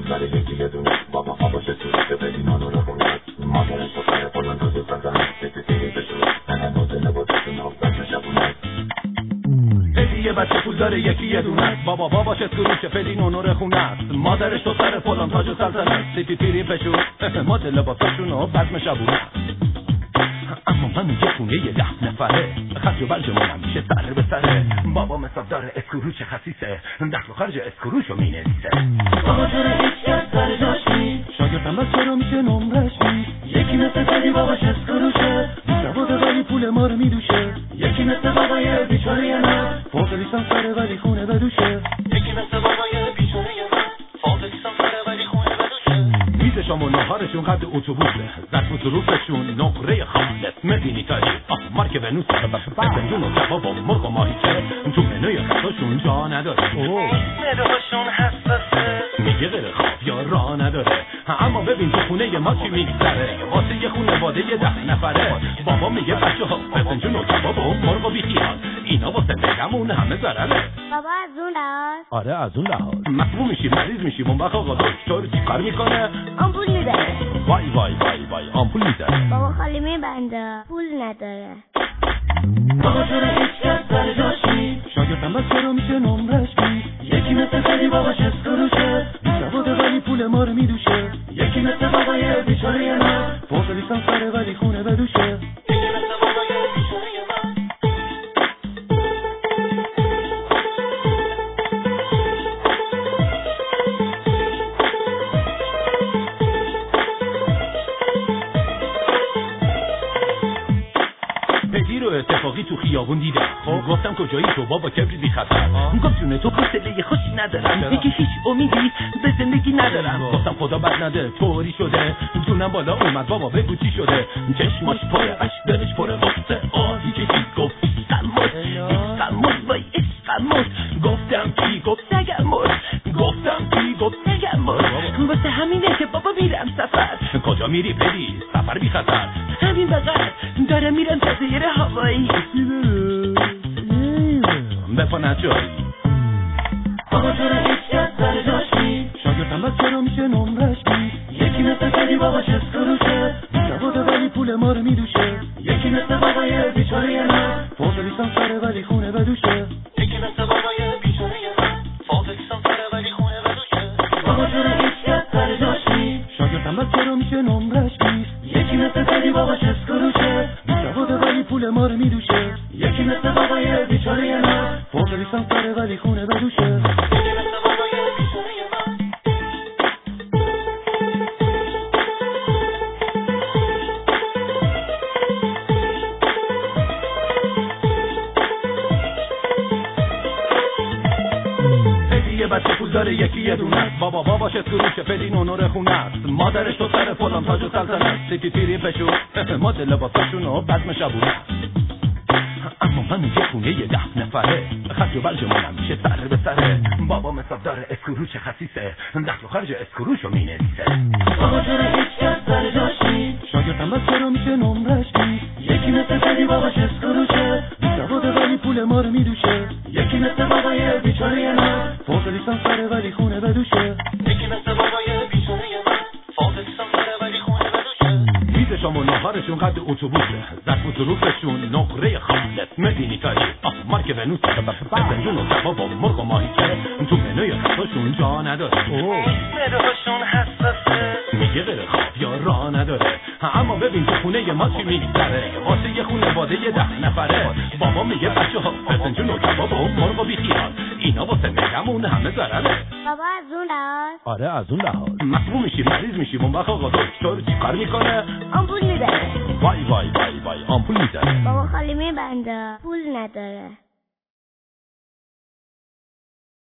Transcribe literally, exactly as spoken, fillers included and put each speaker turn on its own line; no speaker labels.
داره یکی یه دونه بابا خواباشه تو که بدین آنو رو خونت مادرش با سر پلان تا زود سلطنت سیتی تیری بشون ننه نوزه نبودشون افتاد نشبونت
بدی یه بچه پول داره یکی یه دونه بابا باباش اسکروش بدین اونو رو خونت مادرش تو سر پلان تاج و سلطنت سیتی تیری بشون مدل لباساشون و بزم شبونت اما من یه خونه یه ده نفره خرج و برجمونم میشه سر به سره بابا حساب داره اسکروش خسیسه دخل و خرج اسکروشو می نویسه
بابا چرا هیچ کس سر جاش نیست
شاگردم بس چرا میشه نمرش نیست
یکی مثل دلی باباش اسکروشه
سواد ولی پول ما رو میدوشه
یکی مثل بابای بیچاره من
فوق لیسانس سره ولی خونه بدوشه
یکی مثل بابای بیچاره من فوق لیسانس سره ولی خونه بدوشه
میزشام و ناهارشون قد اتوبوسه زرف و ظروفشون نقره خالص میبینی تاریخ آه مارک ونوس بزنجون و کباب و مرغ و ماهیچه تو منوی غذاشون جا نداره
معده‌هاشون حساسه
میگه غیر خواب یا راه نداره اما ببین تو خونه ما چی میگذره واسه یه خونواده یه ده نفره بابا میگه بچه ها بزنجون و کباب و مرغ و بیخیال اینا واسه بگمون همه ضرره
بابا از اون لحاظ
آره از اون لحاظ مصموم میشی مریض میشی اون وقت آقا دکتر چی کار میکنه
آمپول میبره
وای وای وای وای آمپول میزنه
بابا خالی میبنده پول نداره
بابا چرا هیچ کس سر جاش نیست
شاگردم بس چرا میشه نمرش نیست
یکی مثل دلی باباش اسکروشه
سواد ولی پول ما رو میدوشه
یکی مثل بابای بیچاره من
فوق لیسانس سره ولی خونه بدوشه
یکی مثل بابای بیچاره من
پدی رو اتفاقی تو خیابون دیدم خب گفتم کجایی تو بابا کبری بی خطر گفت جونه تو حوصله خوشی ندارم دیگه هیچ امیدی به زندگی ندارم گفتم خدا بد نده طوری شده جونم بالا اومد بابا بگو چی شده چشماش پر اشک دلش پر غصه آهی که چی گفت سموت سموت وای سموت گفتم چی گفت نگموت گفتم چی گفت نگموت واسه همینه که بابا میرم سفر کجا میری پدی سفر بی خطر همین بغل دارم میرم جزیره هوایی بفنه جایی
بابا چرا هیچ کس سر جاش نیست
شاگردم بس چرا میشه نمرش نیست
یکی مثل دلی باباش اسکروشه
سواد ولی پول ما رو میدوشه
یکی مثل بابای بیچاره من
فوق لیسانس سره ولی خونه بدوشه
یکی مثل بابای بیچاره من فوق لیسانس سره ولی خونه بدوشه بابا چرا هیچ کس سر جاش نیست
شاگردم بس چرا میشه نمرش نیست
یکی مثل دلی باباش اسکروشه
سواد ولی پول ما رو میدوشه
یکی مثل بابای بیچاره من
فوق لیسانس سره ولی خونه بدوشه
یکی مثل بابای بیچاره من
یه بچه پول داره یکی یه دونه بابا باباش اسکروشه بدین اونو رو خونت مادرش تو سر پلان تاج و سلطنت سیتی تیری بشون مدل لباساشون و بزم شبونه اما من یه خونه یه ده نفره خرج و برجمونم میشه سر به سره بابا حساب داره اسکروش خسیسه دخل و خرج اسکروشو می نویسه
بابا چرا هیچ کس سر جاش نیست
شاگردم بس چرا میشه نمرش نیست
یکی مثل دلی باباش اسکروشه
سواد ولی پول ما رو میدوشه
یکی مثل بابای بیچاره من
فوق لیسانس سره ولی خونه بدوشه
یکی مثل بابای بیچاره من فوق لیسانس سره ولی خونه بدوشه
میزشام و ناهارشون قد اتوبوسه زرف و ظروفشون نقره خالص میبینی تاریخ آه مارک ونوس بزنجون و کباب و مرغ و ماهیچه تو منوی غذاشون جا نداره
معده‌هاشون حساسه
میگه غیر خواب یا راه نداره اما ببین تو خونه ما چی میگذره واسه یه خونواده یه ده نفره بابا میگه بچه ها بزنجون و کباب و مرغ و بیخیال اینا واسه میگمون همه ضرره
بابا از اون لحاظ
آره از اون لحاظ مصموم میشی مریض میشی اون وقت آقا دکتر چی کار میکنه
آمپول میبره
وای وای وای وای آمپول میزنه
بابا خالی میبنده پول نداره